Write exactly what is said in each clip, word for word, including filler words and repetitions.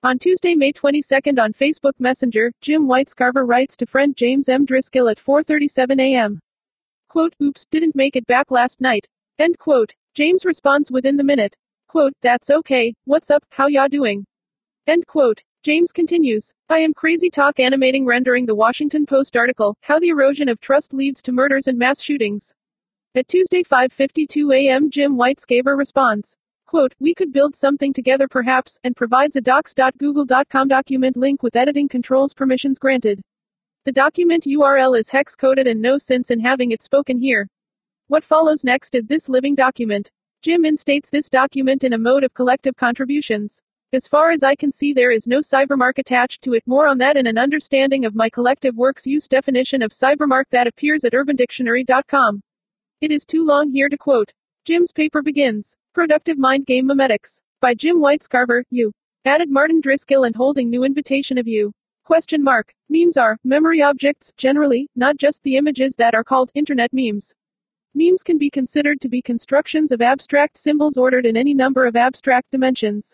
On Tuesday, May twenty-second on Facebook Messenger, Jim Whitescarver writes to friend James M. Driscoll at four thirty-seven a m Quote, oops, didn't make it back last night. End quote. James responds within the minute. Quote, that's okay, what's up, how ya doing? End quote. James continues, I am crazy talk animating rendering the Washington Post article, How the Erosion of Trust Leads to Murders and Mass Shootings. At Tuesday five fifty-two a m Jim Whitescarver responds. Quote, we could build something together perhaps, and provides a docs dot google dot com document link with editing controls permissions granted. The document U R L is hex-coded and no sense in having it spoken here. What follows next is this living document. Jim instates this document in a mode of collective contributions. As far as I can see there is no cybermark attached to it. More on that in an understanding of my collective works use definition of cybermark that appears at urban dictionary dot com. It is too long here to quote. Jim's paper begins. Productive Mind Game Memetics. By Jim Whitescarver, you. Added Martin Driscoll and holding new invitation of you. Question mark. Memes are memory objects, generally, not just the images that are called internet memes. Memes can be considered to be constructions of abstract symbols ordered in any number of abstract dimensions.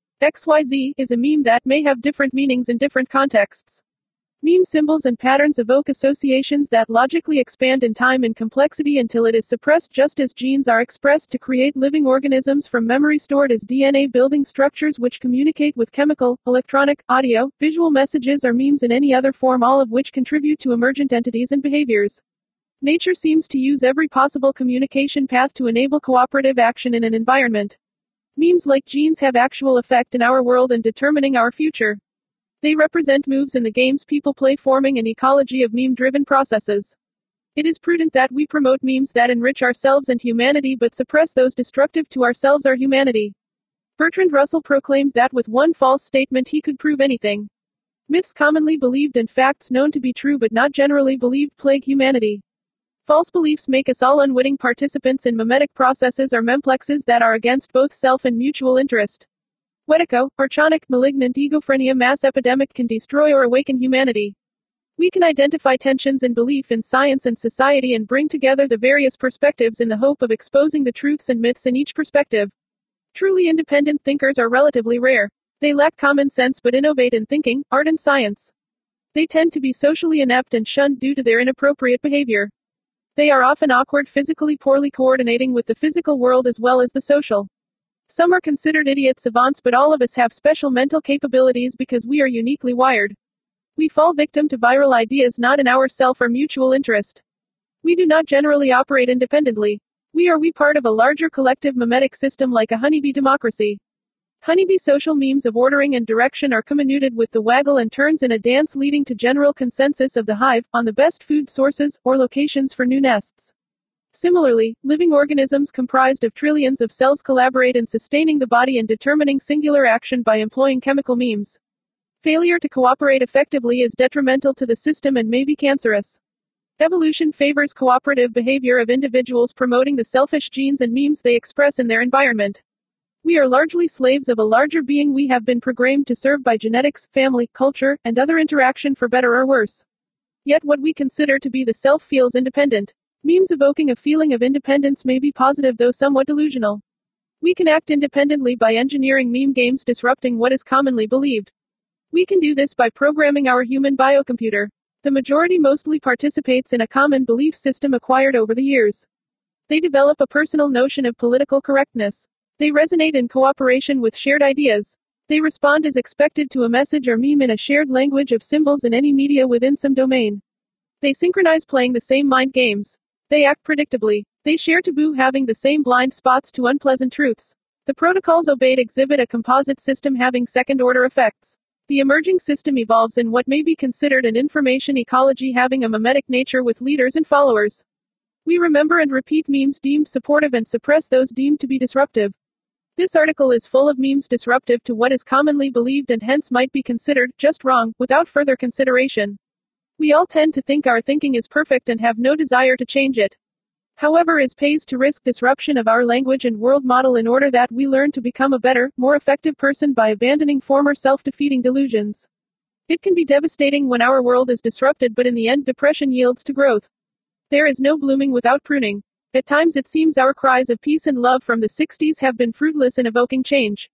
X Y Z is a meme that may have different meanings in different contexts. Meme symbols and patterns evoke associations that logically expand in time and complexity until it is suppressed, just as genes are expressed to create living organisms from memory stored as D N A building structures which communicate with chemical, electronic, audio, visual messages or memes in any other form, all of which contribute to emergent entities and behaviors. Nature seems to use every possible communication path to enable cooperative action in an environment. Memes like genes have actual effect in our world and determining our future. They represent moves in the games people play, forming an ecology of meme-driven processes. It is prudent that we promote memes that enrich ourselves and humanity but suppress those destructive to ourselves or humanity. Bertrand Russell proclaimed that with one false statement he could prove anything. Myths commonly believed and facts known to be true but not generally believed plague humanity. False beliefs make us all unwitting participants in memetic processes or memplexes that are against both self and mutual interest. Wetico, or chronic, malignant egophrenia mass epidemic can destroy or awaken humanity. We can identify tensions in belief in science and society and bring together the various perspectives in the hope of exposing the truths and myths in each perspective. Truly independent thinkers are relatively rare. They lack common sense but innovate in thinking, art and science. They tend to be socially inept and shunned due to their inappropriate behavior. They are often awkward, physically poorly coordinating with the physical world as well as the social. Some are considered idiot savants, but all of us have special mental capabilities because we are uniquely wired. We fall victim to viral ideas not in our self or mutual interest. We do not generally operate independently. We are we part of a larger collective memetic system like a honeybee democracy. Honeybee social memes of ordering and direction are comminuted with the waggle and turns in a dance leading to general consensus of the hive on the best food sources or locations for new nests. Similarly, living organisms comprised of trillions of cells collaborate in sustaining the body and determining singular action by employing chemical memes. Failure to cooperate effectively is detrimental to the system and may be cancerous. Evolution favors cooperative behavior of individuals, promoting the selfish genes and memes they express in their environment. We are largely slaves of a larger being we have been programmed to serve by genetics, family, culture, and other interaction for better or worse. Yet what we consider to be the self feels independent. Memes evoking a feeling of independence may be positive though somewhat delusional. We can act independently by engineering meme games disrupting what is commonly believed. We can do this by programming our human biocomputer. The majority mostly participates in a common belief system acquired over the years. They develop a personal notion of political correctness. They resonate in cooperation with shared ideas. They respond as expected to a message or meme in a shared language of symbols in any media within some domain. They synchronize playing the same mind games. They act predictably. They share taboo, having the same blind spots to unpleasant truths. The protocols obeyed exhibit a composite system having second-order effects. The emerging system evolves in what may be considered an information ecology having a memetic nature with leaders and followers. We remember and repeat memes deemed supportive and suppress those deemed to be disruptive. This article is full of memes disruptive to what is commonly believed and hence might be considered just wrong, without further consideration. We all tend to think our thinking is perfect and have no desire to change it. However, it pays to risk disruption of our language and world model in order that we learn to become a better, more effective person by abandoning former self-defeating delusions. It can be devastating when our world is disrupted, but in the end depression yields to growth. There is no blooming without pruning. At times it seems our cries of peace and love from the sixties have been fruitless in evoking change.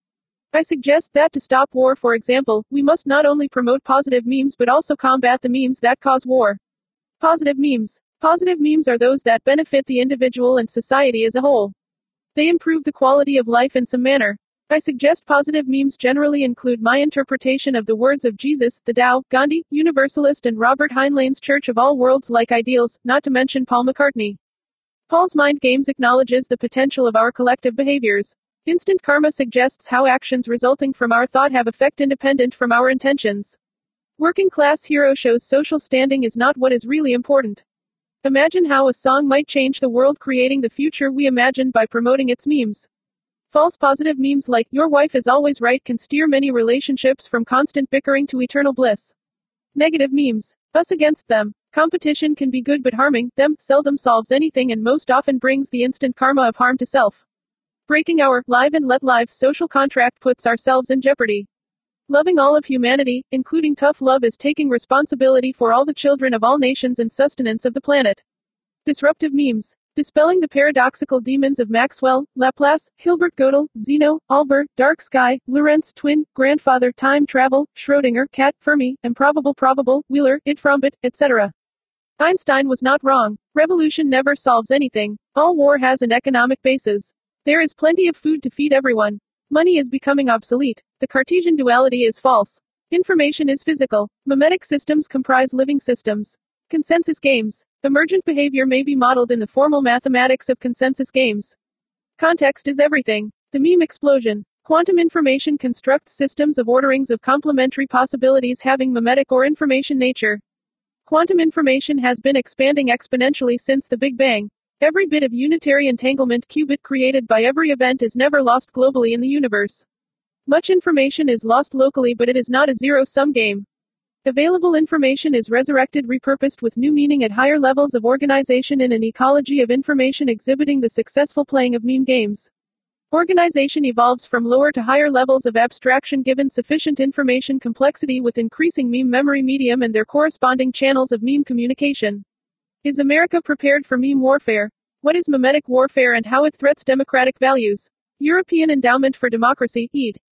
I suggest that to stop war, for example, we must not only promote positive memes but also combat the memes that cause war. Positive memes. Positive memes are those that benefit the individual and society as a whole. They improve the quality of life in some manner. I suggest positive memes generally include my interpretation of the words of Jesus, the Tao, Gandhi, Universalist, and Robert Heinlein's Church of All Worlds like ideals, not to mention Paul McCartney. Paul's Mind Games acknowledges the potential of our collective behaviors. Instant karma suggests how actions resulting from our thought have effect independent from our intentions. Working Class Hero shows social standing is not what is really important. Imagine how a song might change the world, creating the future we imagined by promoting its memes. False positive memes like, "Your wife is always right," can steer many relationships from constant bickering to eternal bliss. Negative memes. Us against them. Competition can be good, but harming them seldom solves anything and most often brings the instant karma of harm to self. Breaking our live and let live social contract puts ourselves in jeopardy. Loving all of humanity, including tough love, is taking responsibility for all the children of all nations and sustenance of the planet. Disruptive memes. Dispelling the paradoxical demons of Maxwell, Laplace, Hilbert Gödel, Zeno, Albert, Dark Sky, Lorentz Twin, Grandfather, Time Travel, Schrödinger, Cat, Fermi, Improbable Probable, Wheeler, It from It, et cetera. Einstein was not wrong. Revolution never solves anything. All war has an economic basis. There is plenty of food to feed everyone. Money is becoming obsolete. The Cartesian duality is false. Information is physical. Memetic systems comprise living systems. Consensus games. Emergent behavior may be modeled in the formal mathematics of consensus games. Context is everything. The meme explosion. Quantum information constructs systems of orderings of complementary possibilities having memetic or information nature. Quantum information has been expanding exponentially since the Big Bang. Every bit of unitary entanglement qubit created by every event is never lost globally in the universe. Much information is lost locally, but it is not a zero-sum game. Available information is resurrected, repurposed with new meaning at higher levels of organization in an ecology of information exhibiting the successful playing of meme games. Organization evolves from lower to higher levels of abstraction given sufficient information complexity with increasing meme memory medium and their corresponding channels of meme communication. Is America prepared for meme warfare? What is memetic warfare and how it threats democratic values? European Endowment for Democracy, E D.